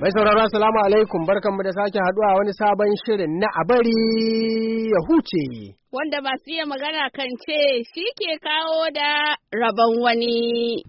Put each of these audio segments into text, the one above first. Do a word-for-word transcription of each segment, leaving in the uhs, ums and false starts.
Mai sauraro assalamu alaikum barkanmu da sake haduwa wani sabon shirin na abari ya huce. Wanda masu iya magana kan ce shi ke kawo da rabon wani.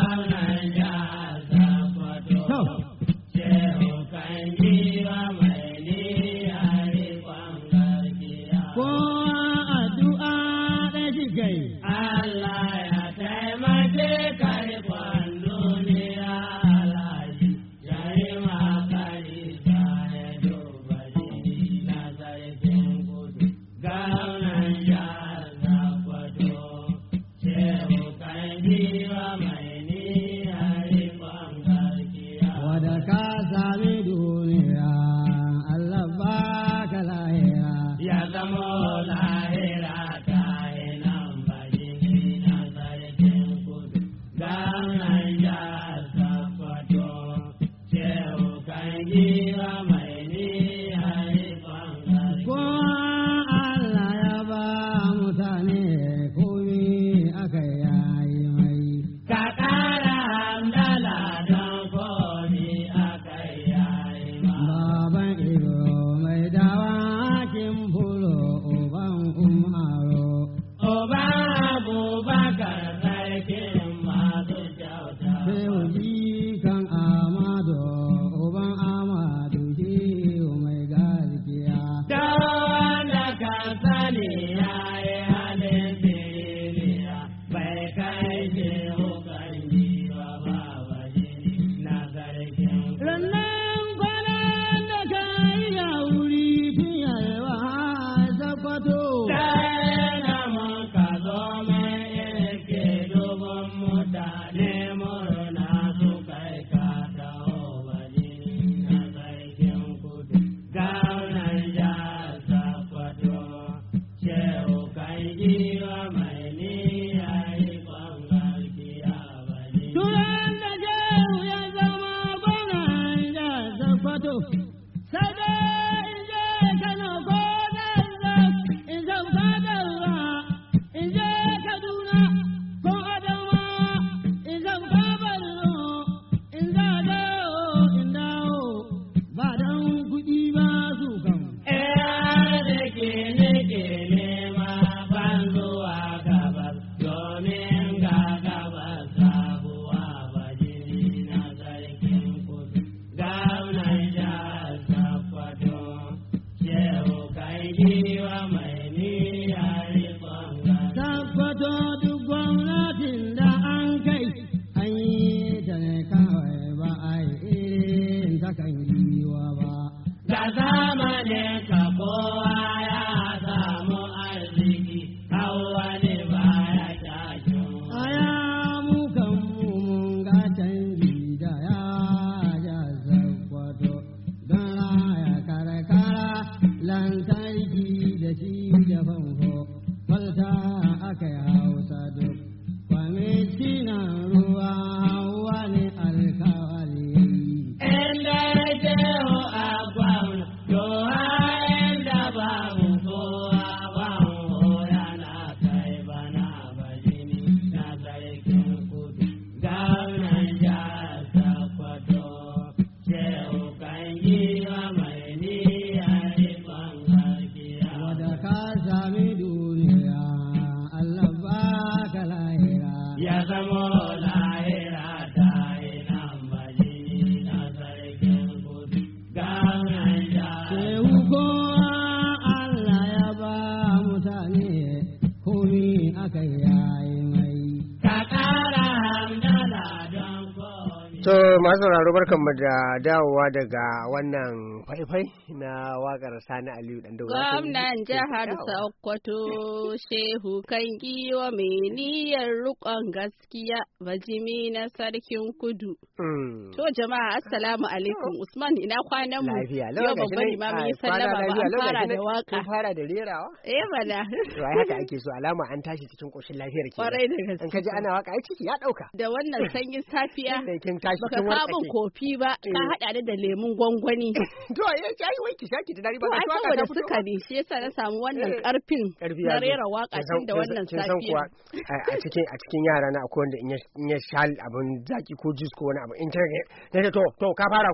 To masu sauraro barkanmu da dawowa daga wannan faifai na wakar Sani Aliyu Dandago. Gwamnan jihar Sokoto Shehu kan giwa mai niyyar rukon gaskiya bajimi na sarkin kudu. To jama'a assalamu alaikum Usman ina kwanan mu. Lafiya lawa ga bari ma mun yi sallama ba an fara da waka. Kun fara da rerawa? Eh bana. To ai haka ake so alama an tashi cikin koshin lafiyar ke. Kwarai da gaske. In ka ji ana waka ai ciki ya dauka. Da wannan sanyin safiya. Baka sabon kofi ba ka hada da lemun gwangwani. To ya kai wai ki shaki da dari ba ka waka da suka ne shi yasa na samu wannan karfin na rera waka tun da wannan safiya. A cikin a cikin yara na akwai wanda in ya sha abun zaki ko juice ko wani abu in ta to to ka fara ko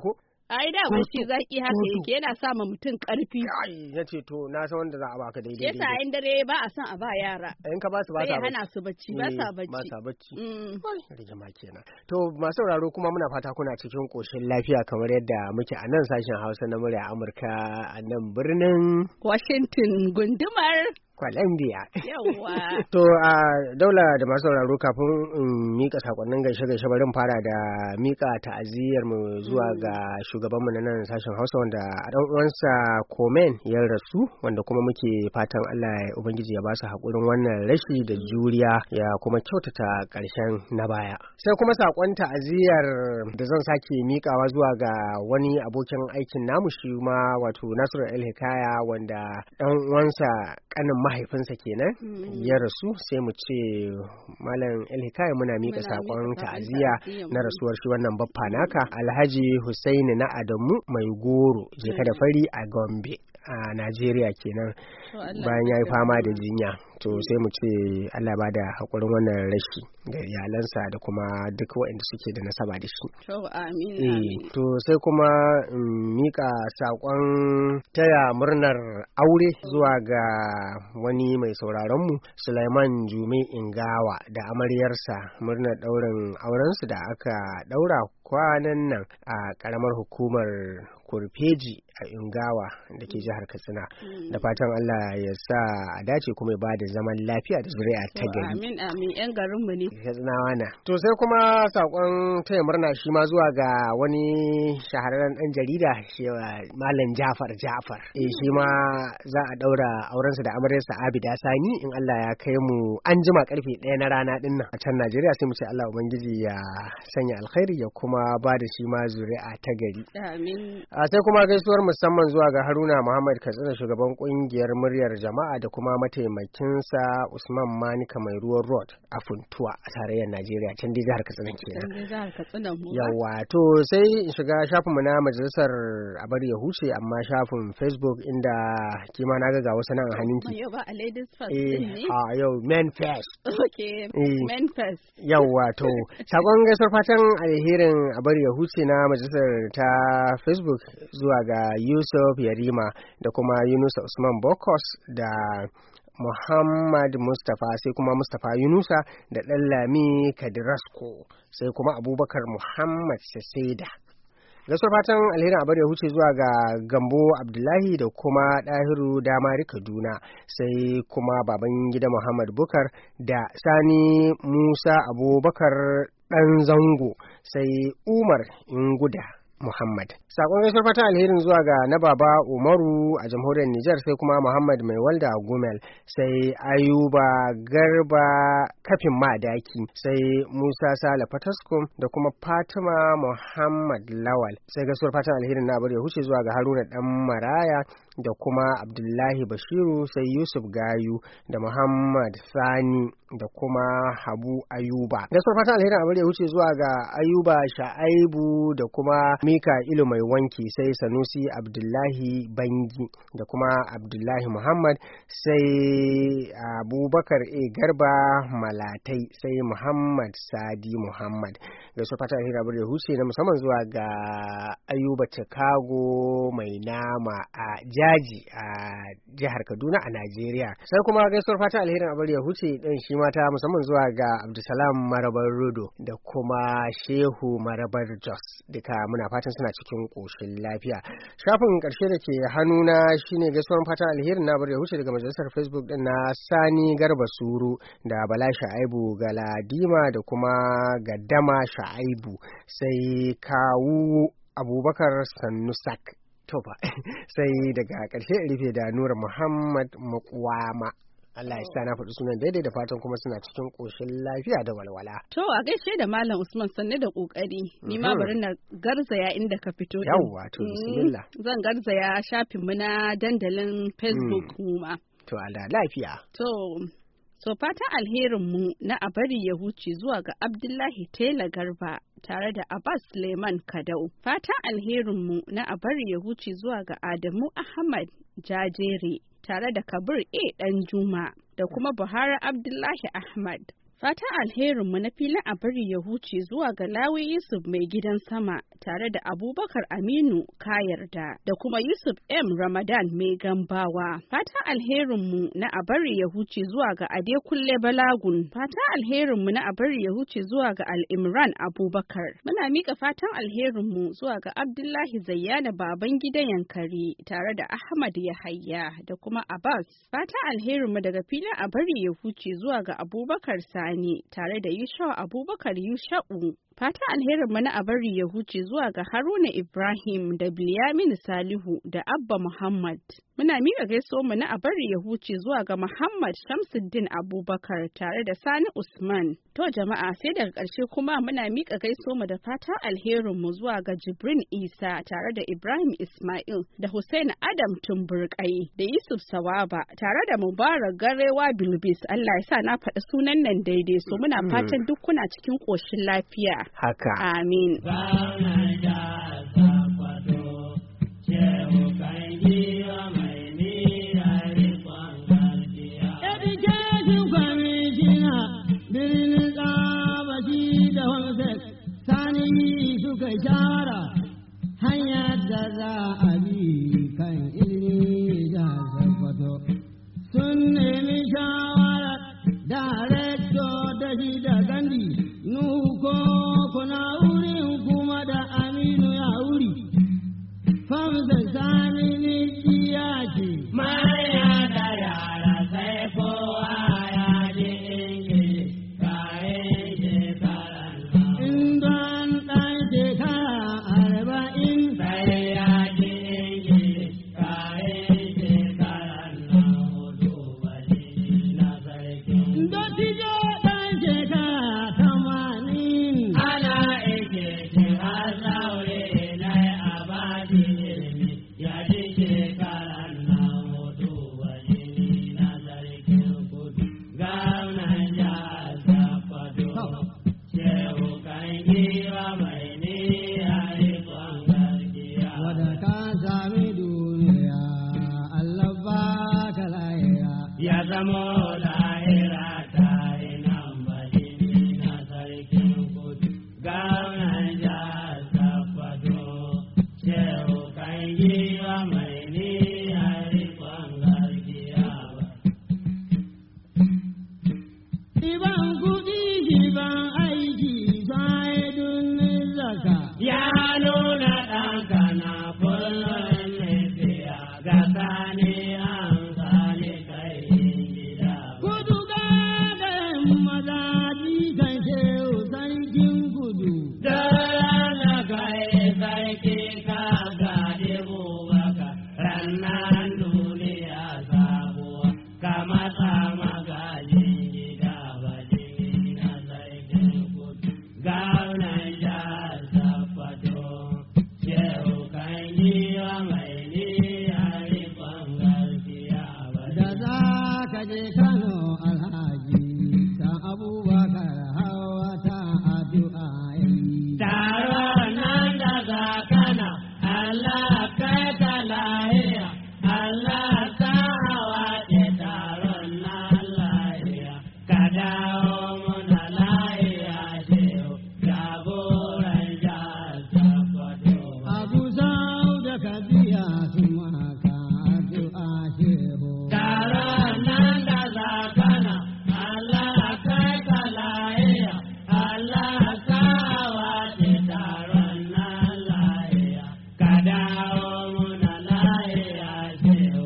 ai da ba shi zaki haka yake yana sa ma mutum karfi ai yace to na san wanda za a baka daidai yasa in dare ba a san a ba yara in ka ba su ba sa hana su bacci ba sa bacci ba sa bacci rigima kenan to masu sauraro kuma muna fata kuna cikin koshin lafiya kamar yadda muke a nan sashen Hausa na murya Amurka a nan birnin Washington gundumar Columbia. Yawwa. To a daula da masu sauraro kafin in mika sakonnin gaishe gaishe bari in fara da mika ta'aziyyar mu zuwa ga shugaban mu na nan sashen Hausa wanda a dan uwansa Komen ya rasu wanda kuma muke fatan Allah ya ubangiji ya ba su hakurin wannan rashi da juriya ya kuma kyautata karshen na baya. Sai kuma sakon ta'aziyyar da zan sake mikawa zuwa ga wani abokin aikin namu shi ma wato Nasiru El Hikaya wanda dan uwansa kanin mahaifinsa kenan mm-hmm. ya rasu sai mu ce malam El Hikaya muna mika sakon ta'aziyya na rasuwar shi wannan baffa naka Alhaji Husaini na Adamu Mai Goro jeka da fari a Gombe a Najeriya kenan bayan ya yi fama da jinya to sai mu ce Allah ba da haƙurin wannan rashi ga iyalansa da kuma duk waɗanda suke da nasaba da shi. To amin amin. To sai kuma mika saƙon taya murnar aure zuwa ga wani mai sauraron mu Sulaiman Jume Ingawa da amaryarsa murnar ɗaurin aurensu da aka ɗaura kwanan nan a ƙaramar hukumar Kurfeji a Ingawa da ke jihar Katsina da fatan Allah ya sa a dace kuma ya ba da zaman lafiya da zuri'a ta gari. Amin amin yan garin mu ne. Katsinawa na. To sai kuma sakon taya murna shi ma zuwa ga wani shahararren dan jarida shi Malam Jafar Jafar. Eh shi ma za a daura aurensa da amaryarsa Abida Sani in Allah ya kai mu an jima karfe ɗaya na rana din nan a can Najeriya sai mu ce Allah ubangiji ya sanya alkhairi ya kuma ba da shi ma zuri'a ta gari. Amin. A sai kuma gaisuwar musamman zuwa ga Haruna Muhammad Katsina shugaban kungiyar muryar jama'a da kuma mataimakinsa Usman Manika mai ruwan road a Funtuwa a tarayyar Najeriya can dai jihar Katsina kenan. Yawa to sai in shiga shafin mu na majalisar Abar ya huce amma shafin Facebook inda kima na ga wasu nan a hannunki. Yau ba a ladies first ne? A yau men first. Okay, men first. Yawa to sakon gaisuwar fatan alherin Abar ya huce na majalisar ta Facebook zuwa ga Yusuf Yarima da kuma Yunusa Usman Bokos da Muhammad Mustapha sai kuma Mustapha Yunusa da Ɗanlami Kadirasko sai kuma Abubakar Muhammad Saseda. Gaisuwar fatan alherin abar ya huce zuwa ga Gambo Abdullahi da kuma Dahiru Damari Kaduna sai kuma baban gida Muhammad Bukar da Sani Musa Abubakar ɗan zango sai Umar Inguda Muhammad. Sakon gaisuwar fatan alherin zuwa ga na baba Umaru a jamhuriyar Nijar sai kuma Muhammad Mai Walda Gumel sai Ayuba Garba Kafin Madaki sai Musa Sale Fataskum da kuma Fatima Muhammad Lawal. Sai gaisuwar fatan alherin na bari ya huce zuwa ga Haruna Dan Maraya da kuma Abdullahi Bashiru sai Yusuf Gayu da Muhammad Sani da kuma Habu Ayuba. Gaisuwar fatan alherin abar ya huce zuwa ga Ayuba Sha'aibu da kuma Mika Ilu Mai Wanki sai Sanusi Abdullahi Bangi da kuma Abdullahi Muhammad sai Abubakar A Garba Malatai sai Muhammad Sadi Muhammad. Gaisuwar fatan alherin abar ya huce na musamman zuwa ga Ayuba Chicago Mai Nama a Jaji a jihar Kaduna a Najeriya. Sai kuma gaisuwar fatan alherin abar ya huce din shi mata musamman zuwa ga Abdulsalam Marabar Rodo da kuma Shehu Marabar Jos duka muna fatan suna cikin koshin lafiya. Shafin karshe da ke hannuna shine gaisuwar fatan alherin na bar ya huce daga majalisar Facebook din na Sani Garba Suru da Bala Sha'aibu Galadima da kuma Gaddama Sha'aibu sai Kawu Abubakar Sanusak tofa sai daga ƙarshe rufe da Nura Muhammad Makwama. Allah ya sa na faɗi sunan daidai da fatan kuma suna cikin ƙoshin lafiya da walwala. To a gaishe da Malam Usman sanne da ƙoƙari. Ni ma bari na garzaya inda ka fito. Yawwa to bismillah. Zan garzaya shafin mu na dandalin Facebook mu ma. To Allah lafiya. To So fatan alherinmu na a bari ya huce zuwa ga Abdullahi Tela Garba tare da Abbas Suleiman Kadau. Fatan alherinmu na a bari ya huce zuwa ga Adamu Ahmad Jajere tare da Kabir A Danjuma da kuma Buhari Abdullahi Ahmad. Fatan alherinmu na filin a bari ya huce zuwa ga Lawi Yusuf mai gidan sama tare da Abubakar Aminu Kayarda da kuma Yusuf M. Ramadan mai gambawa. Fatan alherinmu na a bari ya huce zuwa ga Adekunle Balagun. Fatan alherinmu na a bari ya huce zuwa ga Al-Imran Abubakar. Muna mika fatan alherinmu zuwa ga Abdullahi Zayyana baban gidan Yankari tare da Ahmad Yahaya da kuma Abbas. Fatan alherinmu daga filin a bari ya huce zuwa ga Abubakar Sani tare da Yusha Abubakar Yusha'u. Fatan alherin mana a bari ya huce zuwa ga Haruna Ibrahim da Bilyamin Salihu da Abba Muhammad. Muna miƙa gaisuwar mu na a bari ya huce zuwa ga Muhammad Shamsuddin Abubakar tare da Sani Usman. To jama'a sai daga ƙarshe kuma muna miƙa gaisuwar mu da fatan alherin mu zuwa ga Jibrin Isa tare da Ibrahim Ismail da Hussein Adam Tumburkai da Yusuf Sawaba tare da Mubarak Garewa Bilbis. Allah ya sa na faɗi sunan nan daidai, so muna fatan duk kuna cikin ƙoshin lafiya. Haka. Amin. Shara hanyar da za a bi kan ilimi da tabbato sun nemi shawara da rekto da shi da gandi nuko kuna wurin kuma da aminu ya wuri famsa sani ni iya ce maya da yara sai kowa ya ji ingili kayan shekaran inda ɗan shekara arba'in sai ya ji ingili kayan shekaran na hudu bali na sarkin dottijo ɗan shekara tamanin ana ike ce a zaure na a baki ilimi ya ji shekaran na hudu bali na sarkin kudu gaunan jihar Sokoto shehu kan giwa mai ni a rikon gaskiya wadda ka sami duniya Allah ba ka lahira ya zamo lahira ta yi nan bali na sarkin kudu gaunan jihar Sokoto shehu kan giwa mai ni a rikon gaskiya ba Iban kuɗi iban aiki sai dunin zaka. Ya nuna ɗanka na kullum ne siya ga sani an sani kai gida. Kudu gagayen maza jikan shehu sarkin kudu. Dole na kai sarki ka gaɗi bubaka rannan duniya sabuwa ka mata magajin gida bali na sarkin kudu. Gaunan jihar Sokoto shehu kan giwa mai ni a rikon gaskiya bali. Da za ka je Kano alhaji ta Abubakar hawa ta addu'a yi. Taron nan daga Kana Allah kai ka lahiya Allah ta hawa ke taron nan lahiya ka dawo muna lahiya shehu jagoran jihar Sokoto. Abu Sau da Kabiya su maka addu'a shehu. Taron nan daga Kana Allah kai ka lahiya Allah ta hawa ke taron nan lahiya ka dawo muna lahiya shehu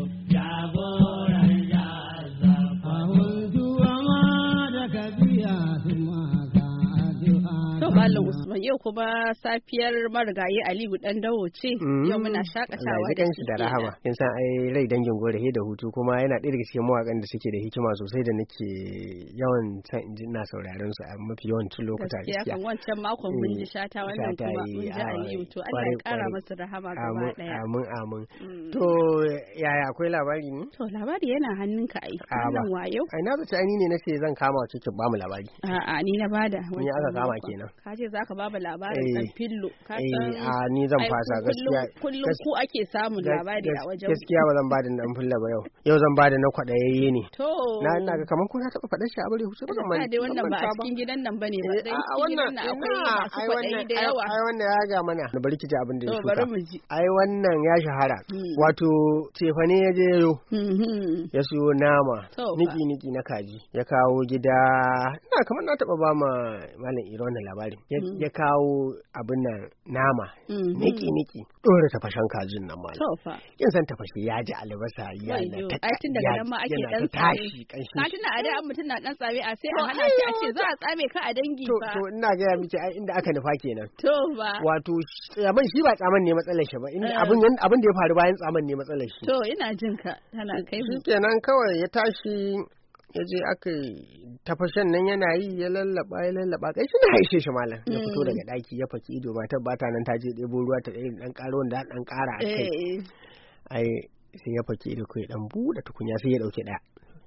jagoran jihar Sokoto. Ahuntuwa ma da Kabiya su maka addu'a. To Malam Usman yau kuma safiyar marigayi Aliyu dan dawo ce yau muna shakatawa Allah ya da ji da rahama. Kin san ai rai dangin gore da hutu kuma yana ɗaya daga cikin mawakan da suke da hikima sosai da nake yawan san in ji ina sauraron su a mafi yawancin lokuta gaskiya gaskiya. kan wancan makon mun ji shata wannan Shata kuma yi, mun ji a, Aliyu to Allah ya kwarai, kara kwarai. masa rahama gaba Amin daya. amin amin. Mm. To yaya akwai labari ne? To labari yana hannunka ai. A, ba. Wannan wayo. Ai na zaci ai ni ne nace zan kama ki ki ba mu labari. A'a ni na bada. Ni aka kama kenan. Ka ce za ka ba mu labarin ɗan fillo. Ka san a ni zan fasa gaskiya. Kullum ku ake samun labari a wajen. Gaskiya ba zan ba da ɗan fillo ba yau. Yau zan ba da na kwaɗayayye ne. To. Na ina ga kamar ko na taɓa faɗar shi a bare huce ba zan manta. dai wannan ba a cikin gidan nan bane ba. Dai cikin gidan nan akwai masu kwaɗayi da yawa. Ai wannan ya ga mana. Da bari ki ji abin da ya shuka. To bari mu ji. Ai wannan ya shahara. Wato cefane ya je yo. Ya siyo nama. Niki-niki na kaji. Ya kawo gida. Ina kamar na taɓa ba ma Malam Iro wannan labarin. Ya kawo abin nan nama. Niki-niki. Ɗora tafashen kajin nan malam. Kin san tafashe ya ji albasa ya na ta ai tun daga nan ma ake dan tashi kanshi. Ka tuna a da an mutum na dan tsame a sai a hana shi a ce za a tsame ka a dangi fa. To ina ga ya miki ai inda aka nufa kenan. To ba. Wato tsaman shi ba tsaman ne matsalar shi ba. Abin abin da ya faru bayan tsaman ne matsalar shi. To ina jin ka tana kai mu. Kenan kawai ya tashi ya je aka tafashen nan yana yi ya lallaba ya lallaba kai shi na haishe shi malam ya fito daga daki ya faki ido matar bata nan ta je ɗebo ruwa ta ɗaya dan ƙara wanda dan ƙara a kai ai sai ya faki ido kai dan buɗe tukunya sai ya dauke ɗaya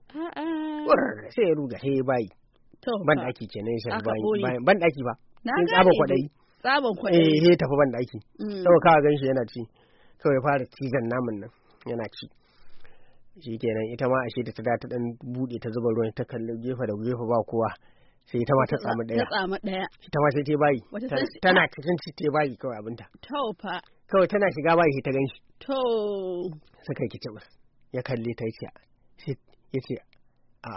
a'a sai ya ruga sai ya bayi ban daki kenan sai bayi ban daki ba sai tsaban kwadayi tsaban kwadayi eh sai tafi ban daki saboda kaga ganshi yana ci kawai ya fara cizon naman nan yana ci shi kenan ita ma ashe da ta da ta dan bude ta zuba ruwan ta kalli gefe da gefe ba kowa sai ita ma ta tsamu daya ta tsamu daya ita ma sai ta bayi tana cikin ci ta bayi kawai abinta to fa kawai tana shiga bayi ta ganshi to suka ki ci ya kalle ta yace sai yace a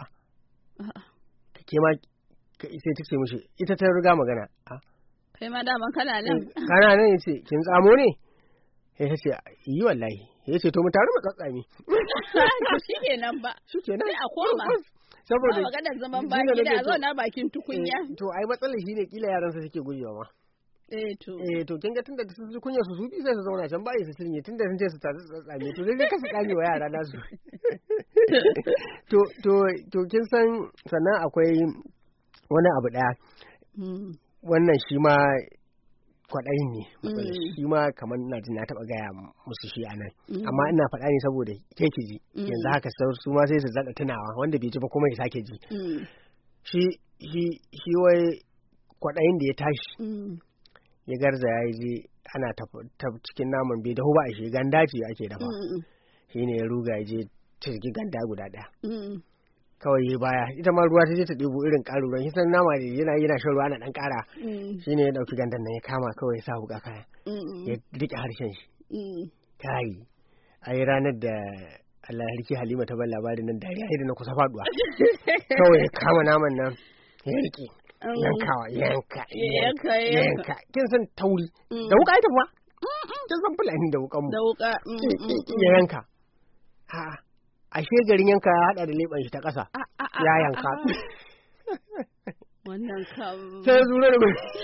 ke ma sai ta ce mishi ita ta riga magana a kai ma daman kana nan kana nan yace kin tsamo ne sai ta ce yi wallahi ya ce to mu tare mu tsatsami shi kenan ba shi kenan sai a koma saboda maganar zaman baki da a zauna bakin tukunya to ai matsalar shi ne kila yaran sa suke gujewa ma eh to eh to kin ga tunda su ji kunya su su bi sai su zauna can ba su cinye tunda sun ce su tare tsatsami to dai kasu kame wa yara nasu to to to kin san sannan akwai wani abu daya wannan shi ma kwaɗayin ne matsalar shi ma kamar ina jin na taɓa gaya musu shi a nan amma ina faɗa ne saboda ke ki ji yanzu haka su ma sai su zaɗa tunawa wanda bai ji ba kuma ya sake ji shi shi shi wai kwaɗayin da ya tashi ya garza ya je ana ta cikin naman bai dahu ba a shi ganda ce ake dafa shi ne ya ruga ya je cirgi ganda guda ɗaya kawai ya baya ita ma ruwa ta je ta ɗebo irin ƙaruran shi san nama ne yana yana shan ruwa na ɗan ƙara shi ne ya ɗauki gandan nan ya kama kawai ya sa wuƙa kaya ya riƙe harshen shi kai a yi ranar da Allah ya rike Halima ta ban labarin nan dariya idan na kusa faɗuwa kawai ya kama naman nan ya riƙe yankawa yanka yanka yanka kin san tauri da wuƙa ita kuwa kin san fulani da wuƙan mu da wuƙa ya yanka ha ashe garin yanka ya hada da leban shi ta ƙasa ya yanka wannan kam sai zura da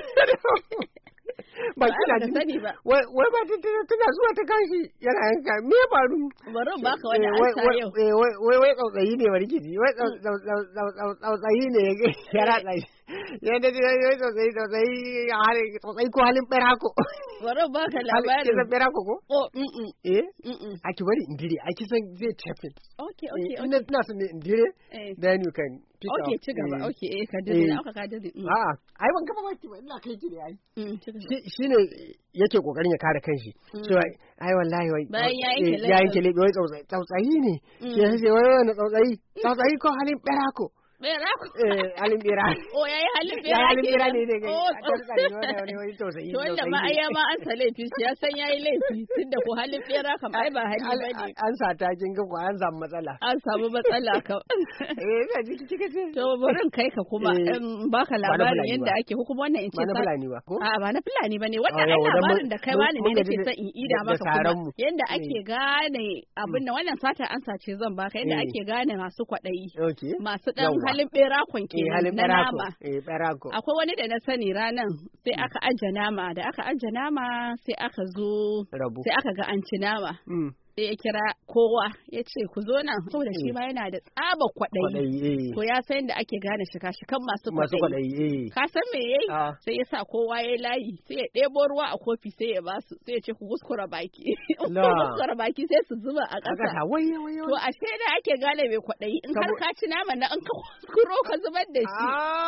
ba kina ji sani ba wai wai ba tana zuwa ta kashi yana yanka me faru bari ba ka wani ansa yau wai wai wai tsautsayi ne bari ki ji wai tsautsayi ne ya ratsa shi ya da wai tsautsayi tsautsayi tsautsayi ko halin berako bari ba ka labarin halin berako ko oh mm eh a ki bari indire a ki san zai tafi okay okay ina ina san indire then you can pick up okay ci gaba okay eh ka dade aka ka dade a'a ai ban gaba baki ba ina kai ki ne ai shine yake kokarin ya kare kanshi cewa ai wallahi wai bayan ya yanke lebe wai tsautsayi ne ya ce wai wani tsautsayi tsautsayi ko halin berako berako eh halin bera oh yayi halin bera halin bera ne ne oh wani wani tausayi to wanda ma ai ma an sa laifi ya san yayi laifi tunda ko halin bera kam ai ba hali bane an sa ta kin ga ko an samu matsala an samu matsala kam eh ga ji kike ce to barin kai ka kuma baka labarin yanda ake hukuma wannan in ce ba na fulani ba ko a ba na fulani bane wannan ai labarin da kai wani ne nake son in ida maka kuma yanda ake gane abin nan wannan sata an sace zan baka yanda ake gane masu kwadayi masu dan halin berakon ke na nama. Akwai wani da na sani ranan sai aka anja nama da aka anja nama sai aka zo sai aka ga an ci nama. Sai ya kira kowa ya ce ku zo nan saboda shi ma yana da tsaba kwaɗayi. To ya san da ake gane shika-shikan masu kwaɗayi. Ka san me yayi? Sai ya sa kowa ya layi sai ya ɗebo ruwa a kofi sai ya basu sai ya ce ku kuskura baki. Kuskura baki sai su zuba a ƙasa. To ashe da ake gane mai kwaɗayi in har ka ci nama na in ka kuskuro ka zubar da shi.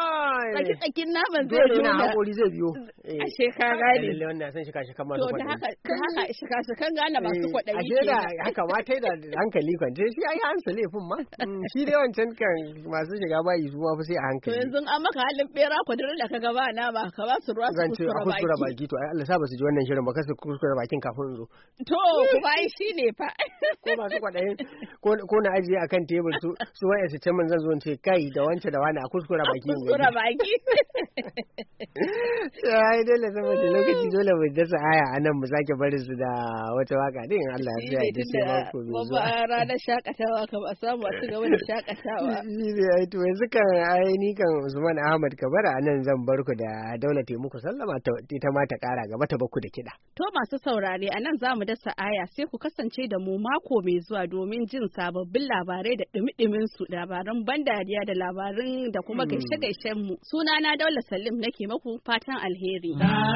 tsaki tsakin naman zai biyo na hakori zai biyo ashe ka gane lalle wannan san shika shika masu kwaɗayi to da haka haka shika shikan gane masu kwaɗayi ashe da haka ma tai da hankali kwance shi ai hansa laifin ma shi dai wancan kan masu shiga bayi su ma fa sai a hankali to yanzu an maka halin bera kudurin da kaga ba na ba ka ba su ruwa su kuskura baki to ai Allah sa ba su ji wannan shirin ba kasu kuskura bakin kafin zo to kuma ai shine fa ko masu kwaɗayin ko na ajiye akan tebur su su waye su ce mun zan zo ce kai da wance da wani a kuskura baki kuskura baki ai dole saboda lokaci dole mu dasa aya anan mu sake barin su da wata waka din Allah ya sa da sai mako mai zuwa ba ranar shakatawa ka ba samu a cigaba da shakatawa ni ne ai to yanzu kan ai ni kan Usman Ahmad Kabara anan zan bar ku da Daula muku sallama ita ma ta kara gaba ta baku da kiɗa. To masu saurare anan za mu dasa aya sai ku kasance da mu mako mai zuwa domin jin sababbin labarai da ɗumi-ɗumin su labaran ban dariya da labarin da kuma gaishe-gaishen mu. Sunana Daula Salim nake maku fatan alheri.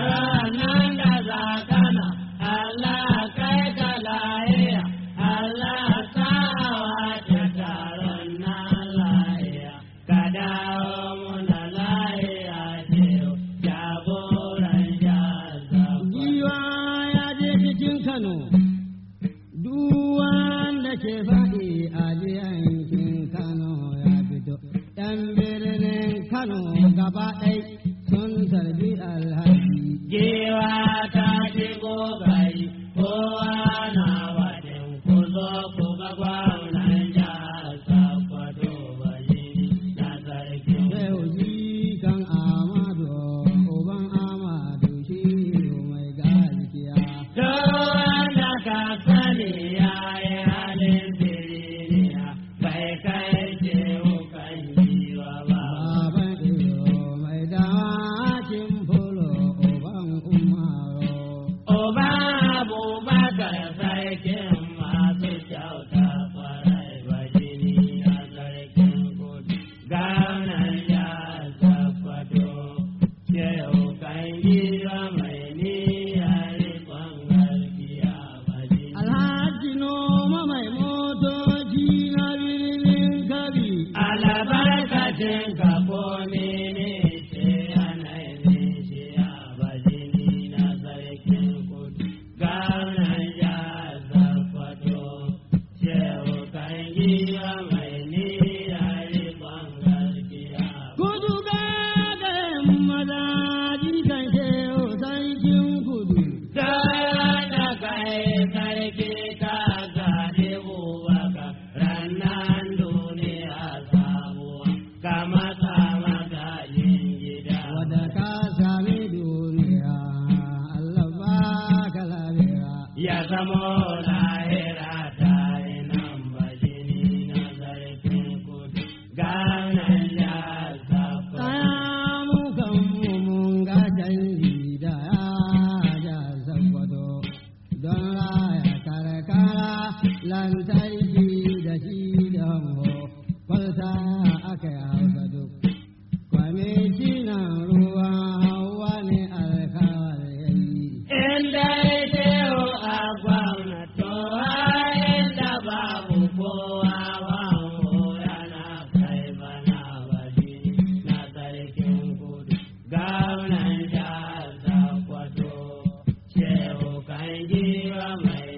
Allah kai ka lahiya, Allah sawa ta taron na lahiya, ka dawo muna lahiya ce jagoran jaza. Giwa ya je cikin Kano, duk wanda ke faɗi a yankin Kano ya fito, ɗan birnin Kano gaba ɗai sun tarbi alhaji. Giwa ta shigo gari, kowa na waɗin ku zo ku ga gwamnan jihar Sokoto Bajiri na sarki. Yau ji kan Amadu, uban Amadu shi mai gaskiya. Don da ka sani ya yi halin birniya, bai kai ce kan jiwa ba. Baban iyo mai dawakin fulo, uban Umaru. Oba Abubakar sarkin masu kyauta kwarai Bajiri a sarkin kudu. Gaunan ya Sokoto, shehu kan giwa mai niyyar riƙon gaskiya Bajiri. Alhaji noma mai motoci na birnin Kabi. Albarkacin ka komi ne ce yanayin shi a Bajiri na sarkin kudu. Gaunan ya Sokoto, shehu kan giwa mai niyyar riƙon gaskiya. Kudu gagayen maza jikan shehu sarkin kudu. Gaya da kai sarki ka gade bubaka rannan duniya sabuwa ka masa magajin gida. Wadda ka sami duniya Allah ba ka lafiya. Ya zamo lahira ta yi nan Bajiri na sarkin kudu. Gaunan ya Sokoto. Kaya mu kan mu mun ga canji da ya Sokoto. Don raya karkara lantarki da shi da hango. Kwalta aka yi hausa duk. Kwamishinan ruwan hawa ne alkawar yayi. Inda ya teho a gwamnato inda babu kowa wango yana kai bana Bajiri na sarkin kudu. Gaunan jihar Sokoto, shehu kan giwa mai